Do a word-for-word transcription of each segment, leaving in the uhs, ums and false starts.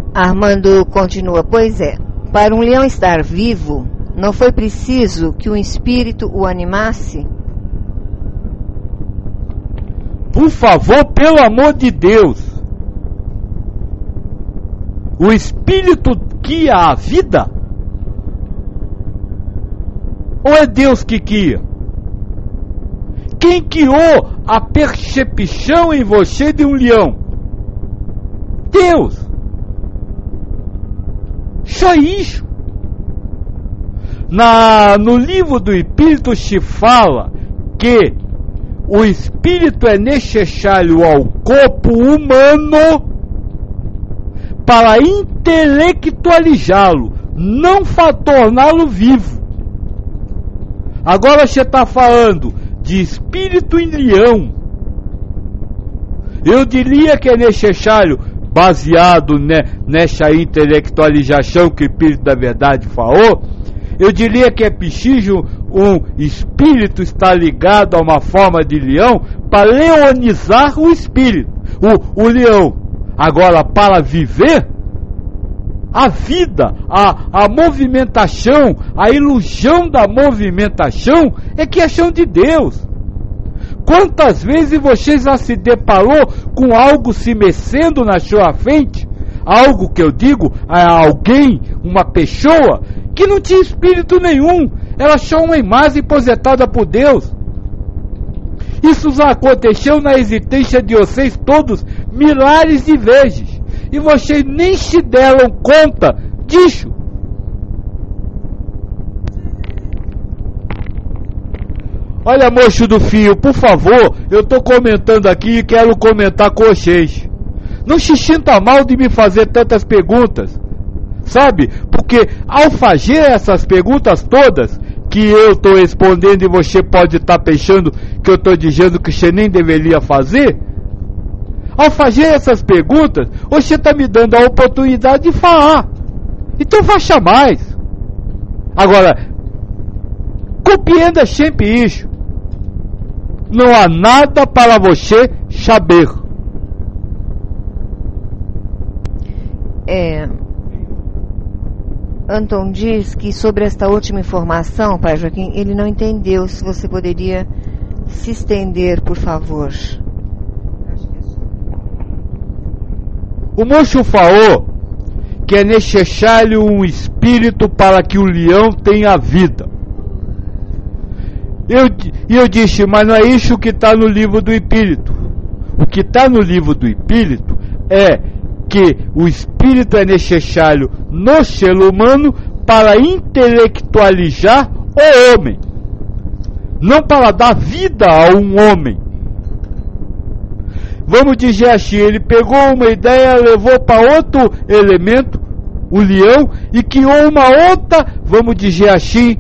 Armando continua, pois é, para um leão estar vivo, não foi preciso que um espírito o animasse? Por favor, pelo amor de Deus, o espírito guia a vida? Ou é Deus que guia? Quem guiou a percepção em você de um leão? Deus. Só isso. Na, no livro do Espírito se fala que o espírito é necessário ao corpo humano para intelectualizá-lo, não para torná-lo vivo. Agora você está falando de espírito em leão. Eu diria que é necessário, baseado ne, nessa intelectualização que o Espírito da Verdade falou, eu diria que é preciso um espírito estar ligado a uma forma de leão para leonizar o espírito, o, o leão. Agora, para viver, a vida, a, a movimentação, a ilusão da movimentação é questão de Deus. Quantas vezes você já se deparou com algo se mexendo na sua frente? Algo que eu digo a alguém, uma pessoa, que não tinha espírito nenhum, era só uma imagem projetada por Deus. Isso já aconteceu na existência de vocês todos milhares de vezes, e vocês nem se deram conta disso. Olha, moço do fio, por favor, eu estou comentando aqui e quero comentar com vocês. Não se sinta mal de me fazer tantas perguntas, sabe? Porque ao fazer essas perguntas todas, que eu estou respondendo e você pode estar tá pensando que eu estou dizendo que você nem deveria fazer, ao fazer essas perguntas, você está me dando a oportunidade de falar. Então faça mais. Agora, compreenda sempre isso. Não há nada para você saber. É, Anton diz que sobre esta última informação, Pai Joaquim, ele não entendeu. Se você poderia se estender, por favor. O moço falou que é necessário um espírito para que o leão tenha vida. E eu, eu disse, mas não é isso que está no livro do Espírito. O que está no livro do Espírito é que o espírito é necessário no ser humano para intelectualizar o homem, não para dar vida a um homem. Vamos dizer assim, ele pegou uma ideia, levou para outro elemento, o leão, e criou uma outra, vamos dizer assim,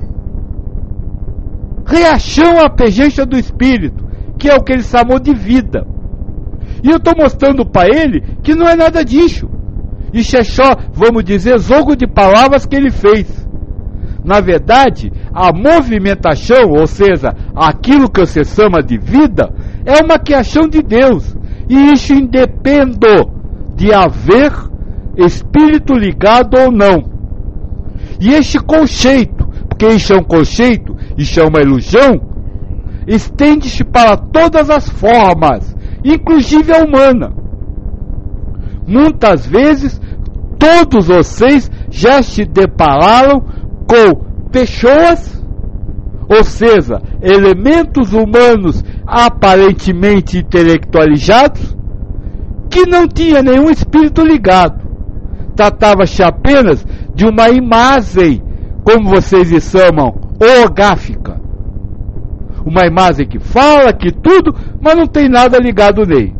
reação à presença do espírito, que é o que ele chamou de vida. E eu estou mostrando para ele que não é nada disso. Isso é só, vamos dizer, jogo de palavras que ele fez. Na verdade, a movimentação, ou seja, aquilo que você chama de vida, é uma criação de Deus. E isso independe de haver espírito ligado ou não. E esse conceito, porque isso é um conceito, isso é uma ilusão, estende-se para todas as formas, inclusive a humana. Muitas vezes, todos vocês já se depararam com pessoas, ou seja, elementos humanos aparentemente intelectualizados, que não tinha nenhum espírito ligado. Tratava-se apenas de uma imagem, como vocês chamam, holográfica. Uma imagem que fala, que tudo, mas não tem nada ligado nele.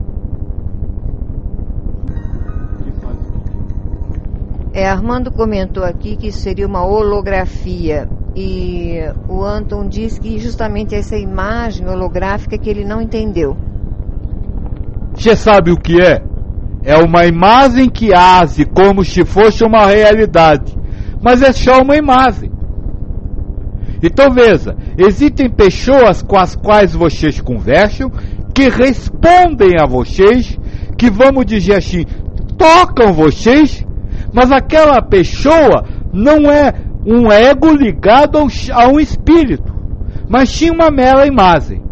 É, Armando comentou aqui que isso seria uma holografia, e o Anton diz que justamente essa imagem holográfica que ele não entendeu. Você sabe o que é? É uma imagem que age como se fosse uma realidade, mas é só uma imagem. Então veja, existem pessoas com as quais vocês conversam, que respondem a vocês, que vamos dizer assim, tocam vocês, mas aquela pessoa não é um ego ligado ao, a um espírito, mas tinha uma mera imagem.